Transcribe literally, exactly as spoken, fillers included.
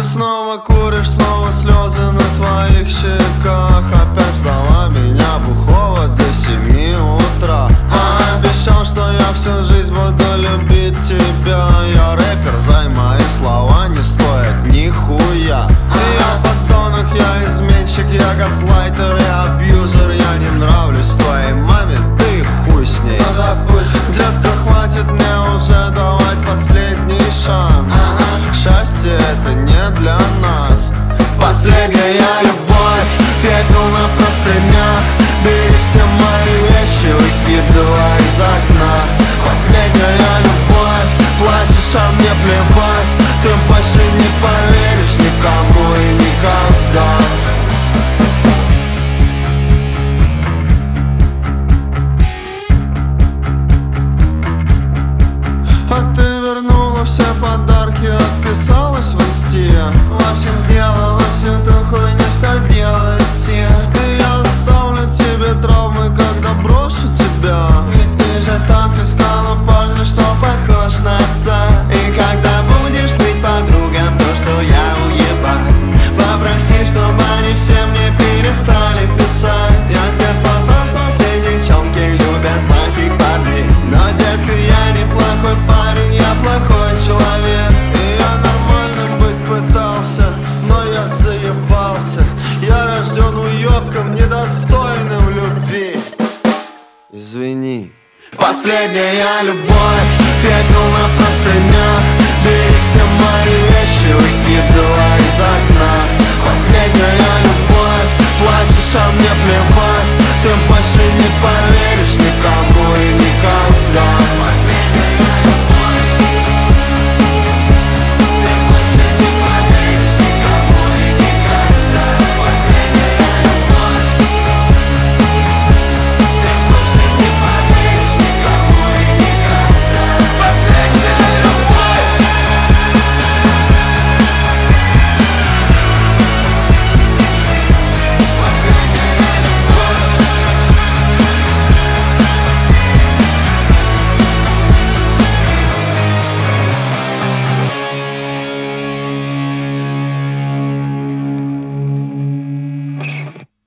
Ты снова куришь, снова слезы на твоих щеках. Опять ждала меня бухого до семи утра. А обещал, что я всю жизнь буду любить тебя. Я рэпер, зай, мои слова не стоят нихуя. Я подонок, я изменщик, я газлайтер, я абьюзер. Я не нравлюсь твоей маме, ты хуй с ней. Детка, хватит мне уже давать последний шанс. Счастье это не для нас. Последняя любовь, пепел на простынях. Бери все мои вещи, выкидывай из окна. Последняя любовь, плачешь, а мне плевать. Ты больше не поверишь никому и никогда. А ты вернула все подарки, отписалась в инсте. В общем, сделала всю ту хуйню, что делают все. И я оставлю тебе травмы, когда брошу тебя. Ведь ты же так искала парня, что похож на отца. И когда будешь ныть подругам то, что я уебан, попроси, чтобы они все мне перестали писать. Я с детства знал, что все девчонки любят плохих парней. Но, детка, я не плохой парень, я плохой человек. И я нормальным быть пытался, но я заебался. Я рожден уебком, недостойным любви. Извини. Последняя любовь, пепел на простынях. Бери все мои вещи, выкидывай из окна. Последняя любовь, плачешь, а мне плевать. Ты больше не поверишь